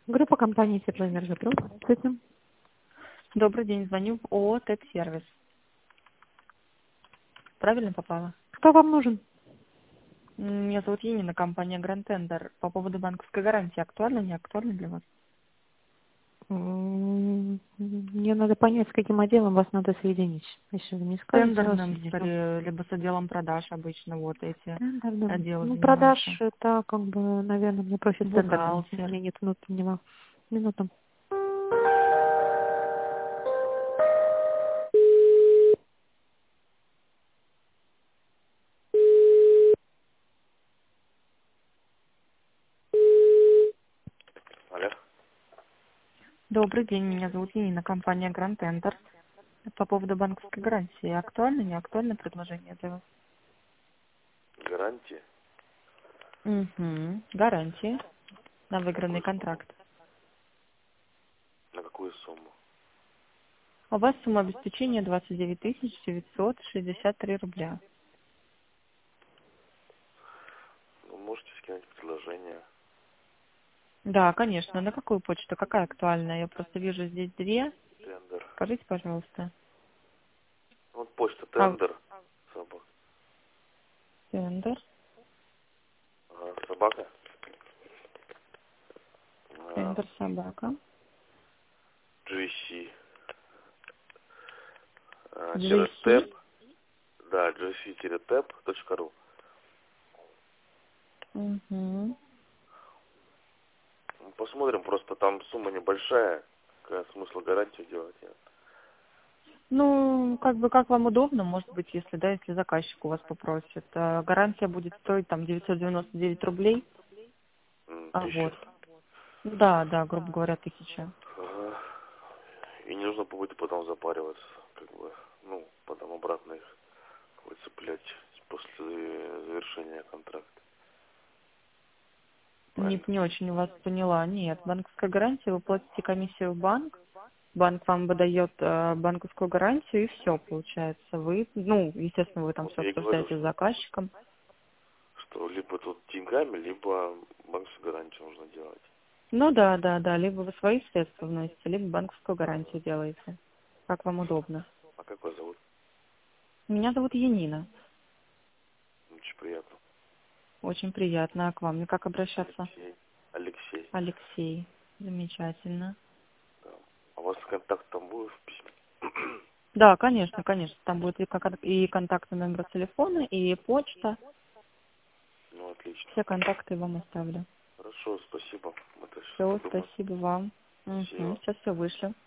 Группа компании «Теплоэнерготру». Здравствуйте. Добрый день, звоню в ООО «ТЭК-сервис». Правильно попала? Кто вам нужен? Меня зовут Енина, компания Grand Tender. По поводу банковской гарантии. Актуально, не актуально для вас? Мне надо понять, с каким отделом вас надо соединить. Если вы не скажете, я вас Тендерным, соединю. либо с отделом продаж обычно вот эти Тендерным. отделы Ну, продаж занимаются. это, как бы, наверное, мне проще с тендерным. У Бухгалтер. меня нет внутреннего. Минуту. Алло. Добрый день, меня зовут Енина, компания Grand Tender. По поводу банковской гарантии. Актуально, не актуально предложение для вас? Гарантия? Угу. Гарантии на выигранный Какую сумму? контракт. На какую сумму? У вас сумма обеспечения 29 963 рубля. Ну, можете скинуть предложение. Да, конечно. На какую почту? Какая актуальная? Я просто вижу здесь две. Тендер. Скажите, пожалуйста. Вот почта А, тендер. Собака. тендер. Ага, собака. Тендер собака. GC. GC. Тэп. Да, gc-тэп.ру. Угу. Посмотрим, просто там сумма небольшая. Какая смысл гарантию делать? Ну, как бы, как вам удобно, может быть, если, да, если заказчик у вас попросит. Гарантия будет стоить там 999 рублей. Вот. 1000. Да, да, грубо говоря, 1000. Ага. И не нужно будет потом запариваться. Как бы, ну, потом обратно их выцеплять после завершения контракта. Не, Правильно? не очень вас поняла. Нет, банковская гарантия, вы платите комиссию в банк. Банк вам выдает банковскую гарантию, и все, получается. Вы, ну, естественно, вы там Вот все я и говорю, обсуждаете с заказчиком. что либо тут деньгами, либо банковскую гарантию нужно делать. Ну да, да, да, либо вы свои средства вносите, либо банковскую гарантию делаете. Как вам удобно. А как вас зовут? Меня зовут Янина. Очень приятно. Очень приятно. А к вам как обращаться? Алексей. Алексей. Алексей. Замечательно. Да. А у вас контакт там будет в письме? Да, конечно, конечно. Там будет и контактный номер телефона, и почта. Ну, отлично. Все контакты вам оставлю. Хорошо, спасибо. Мы это сейчас Все, подумаем. спасибо вам. Угу. Спасибо. Сейчас все вышлю.